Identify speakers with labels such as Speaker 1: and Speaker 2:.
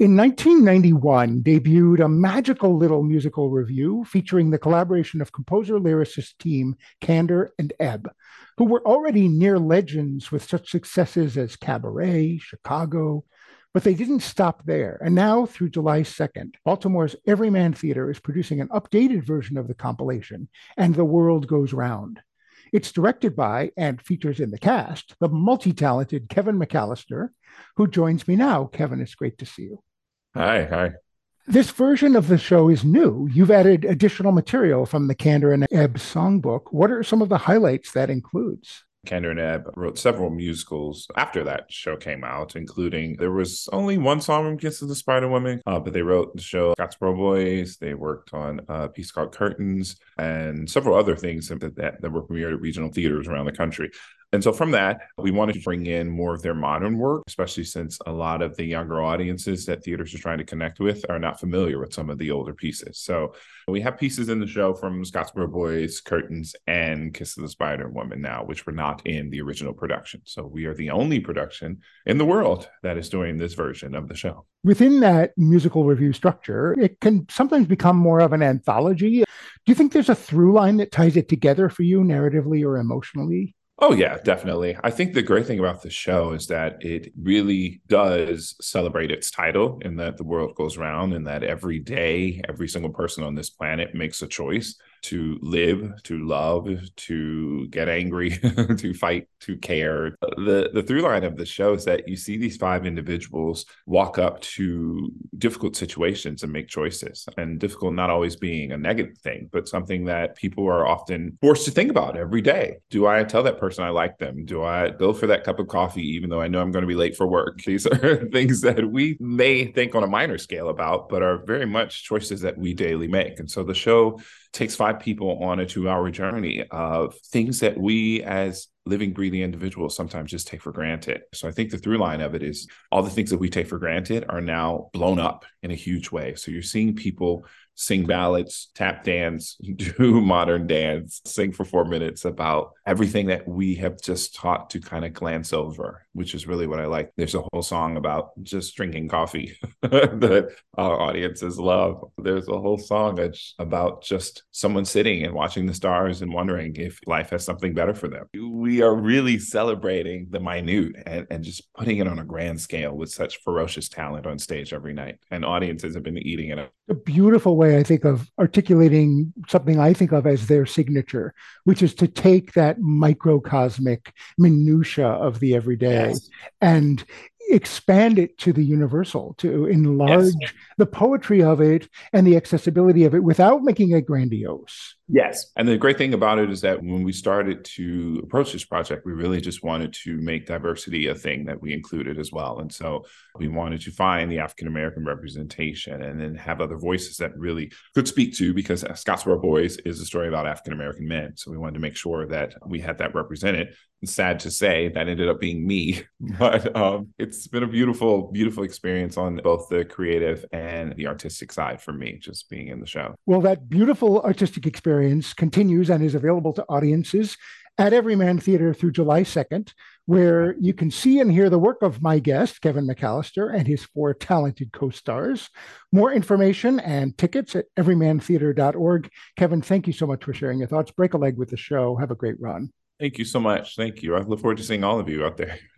Speaker 1: In 1991, debuted a magical little musical review featuring the collaboration of composer-lyricist team Kander and Ebb, who were already near legends with such successes as Cabaret, Chicago, but they didn't stop there. And now, through July 2nd, Baltimore's Everyman Theater is producing an updated version of the compilation, And the World Goes Round. It's directed by and features in the cast the multi-talented Kevin McAllister, who joins me now. Kevin, it's great to see you.
Speaker 2: Hi, hi.
Speaker 1: This version of the show is new. You've added additional material from the Kander and Ebb songbook. What are some of the highlights that includes?
Speaker 2: Kander and Ebb wrote several musicals after that show came out, including there was only one song from Kiss of the Spider Woman, but they wrote the show Scottsboro Boys. They worked on a piece called Curtains and several other things that were premiered at regional theaters around the country. And so from that, we wanted to bring in more of their modern work, especially since a lot of the younger audiences that theaters are trying to connect with are not familiar with some of the older pieces. So we have pieces in the show from Scottsboro Boys, Curtains, and Kiss of the Spider Woman now, which were not in the original production. So we are the only production in the world that is doing this version of the show.
Speaker 1: Within that musical review structure, it can sometimes become more of an anthology. Do you think there's a through line that ties it together for you narratively or emotionally?
Speaker 2: Oh, yeah, definitely. I think the great thing about the show is that it really does celebrate its title in that the world goes round and that every day, every single person on this planet makes a choice to live, to love, to get angry, to fight, to care. The through line of the show is that you see these five individuals walk up to difficult situations and make choices. And difficult not always being a negative thing, but something that people are often forced to think about every day. Do I tell that person I like them? Do I go for that cup of coffee even though I know I'm going to be late for work? These are things that we may think on a minor scale about, but are very much choices that we daily make. And so the show takes five people on a 2-hour journey of things that we as living, breathing individuals sometimes just take for granted. So I think the through line of it is all the things that we take for granted are now blown up in a huge way. So you're seeing people sing ballads, tap dance, do modern dance, sing for 4 minutes about everything that we have just taught to kind of glance over, which is really what I like. There's a whole song about just drinking coffee that our audiences love. There's a whole song that's about just someone sitting and watching the stars and wondering if life has something better for them. We are really celebrating the minute and just putting it on a grand scale with such ferocious talent on stage every night. And audiences have been eating it up.
Speaker 1: A beautiful way, I think, of articulating something I think of as their signature, which is to take that microcosmic minutia of the everyday
Speaker 2: Yes.
Speaker 1: and expand it to the universal, to enlarge
Speaker 2: Yes.
Speaker 1: the poetry of it and the accessibility of it without making it grandiose.
Speaker 2: Yes. And the great thing about it is that when we started to approach this project, we really just wanted to make diversity a thing that we included as well. And so we wanted to find the African-American representation and then have other voices that really could speak to, because Scottsboro Boys is a story about African-American men. So we wanted to make sure that we had that represented. And sad to say that ended up being me, but it's been a beautiful, beautiful experience on both the creative and the artistic side for me, just being in the show.
Speaker 1: Well, that beautiful artistic experience continues and is available to audiences at Everyman Theater through July 2nd, where you can see and hear the work of my guest, Kevin McAllister, and his four talented co-stars. More information and tickets at everymantheater.org. Kevin, thank you so much for sharing your thoughts. Break a leg with the show. Have a great run.
Speaker 2: Thank you so much. Thank you. I look forward to seeing all of you out there.